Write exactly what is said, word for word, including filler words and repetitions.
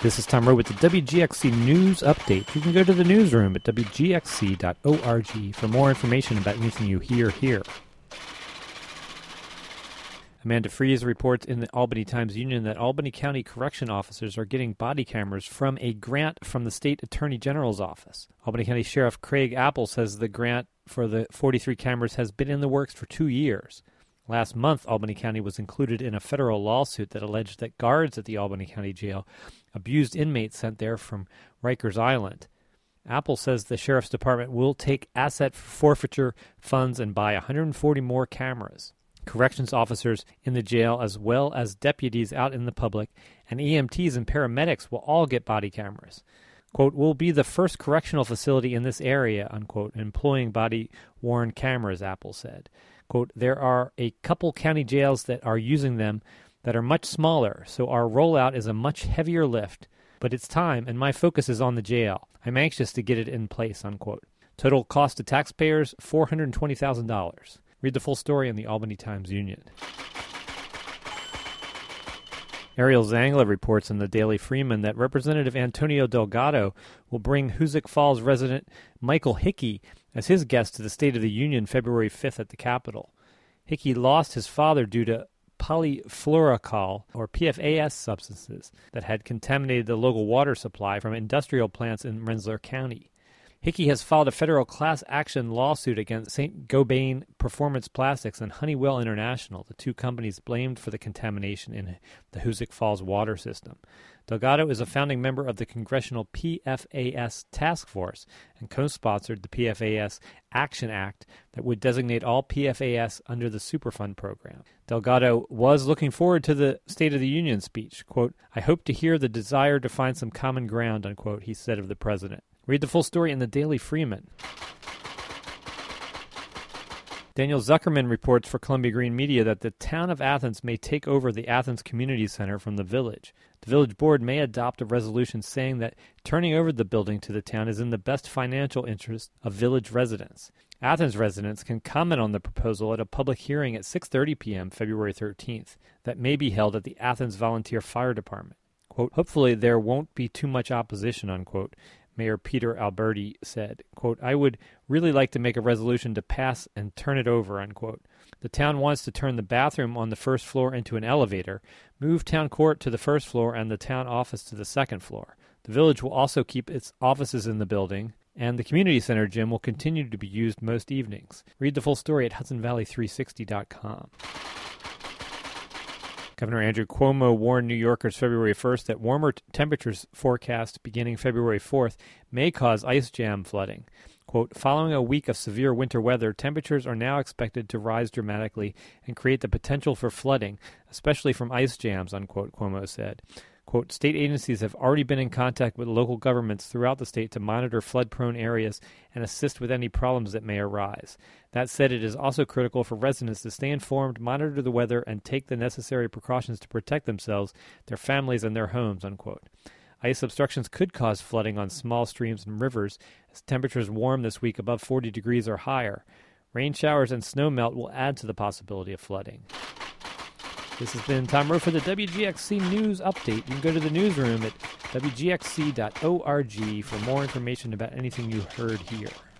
This is Tom Rowe with the W G X C News Update. You can go to the newsroom at w g x c dot org for more information about anything you hear here. Amanda Fries reports in the Albany Times-Union that Albany County correction officers are getting body cameras from a grant from the State Attorney General's office. Albany County Sheriff Craig Apple says the grant for the forty-three cameras has been in the works for two years. Last month, Albany County was included in a federal lawsuit that alleged that guards at the Albany County Jail abused inmates sent there from Rikers Island. Apple says the Sheriff's Department will take asset forfeiture funds and buy one hundred forty more cameras. Corrections officers in the jail, as well as deputies out in the public, and E M Ts and paramedics will all get body cameras. Quote, "We'll be the first correctional facility in this area," unquote, employing body-worn cameras, Apple said. Quote, "There are a couple county jails that are using them that are much smaller, so our rollout is a much heavier lift, but it's time, and my focus is on the jail. I'm anxious to get it in place," unquote. Total cost to taxpayers, four hundred twenty thousand dollars. Read the full story in the Albany Times-Union. Ariel Zangler reports in the Daily Freeman that Representative Antonio Delgado will bring Hoosick Falls resident Michael Hickey as his guest to the State of the Union February fifth at the Capitol. Hickey lost his father due to polyfluoroalkyl, or P F A S substances, that had contaminated the local water supply from industrial plants in Rensselaer County. Hickey has filed a federal class action lawsuit against Saint Gobain Performance Plastics and Honeywell International, the two companies blamed for the contamination in the Hoosick Falls water system. Delgado is a founding member of the Congressional P F A S Task Force and co-sponsored the P F A S Action Act that would designate all P F A S under the Superfund program. Delgado was looking forward to the State of the Union speech. Quote, "I hope to hear the desire to find some common ground," unquote, he said of the president. Read the full story in the Daily Freeman. Daniel Zuckerman reports for Columbia Green Media that the town of Athens may take over the Athens Community Center from the village. The village board may adopt a resolution saying that turning over the building to the town is in the best financial interest of village residents. Athens residents can comment on the proposal at a public hearing at six thirty p.m. February thirteenth that may be held at the Athens Volunteer Fire Department. Quote, "Hopefully there won't be too much opposition," unquote, Mayor Peter Alberti said. Quote, "I would really like to make a resolution to pass and turn it over," unquote. The town wants to turn the bathroom on the first floor into an elevator, move town court to the first floor and the town office to the second floor. The village will also keep its offices in the building, and the community center gym will continue to be used most evenings. Read the full story at hudson valley three sixty dot com. Governor Andrew Cuomo warned New Yorkers February first that warmer t- temperatures forecast beginning February fourth may cause ice jam flooding. Quote, "Following a week of severe winter weather, temperatures are now expected to rise dramatically and create the potential for flooding, especially from ice jams," unquote, Cuomo said. Quote, "State agencies have already been in contact with local governments throughout the state to monitor flood-prone areas and assist with any problems that may arise. That said, it is also critical for residents to stay informed, monitor the weather, and take the necessary precautions to protect themselves, their families, and their homes," unquote. Ice obstructions could cause flooding on small streams and rivers as temperatures warm this week above forty degrees or higher. Rain showers and snow melt will add to the possibility of flooding. This has been Tom Rowe for the W G X C News Update. You can go to the newsroom at w g x c dot org for more information about anything you heard here.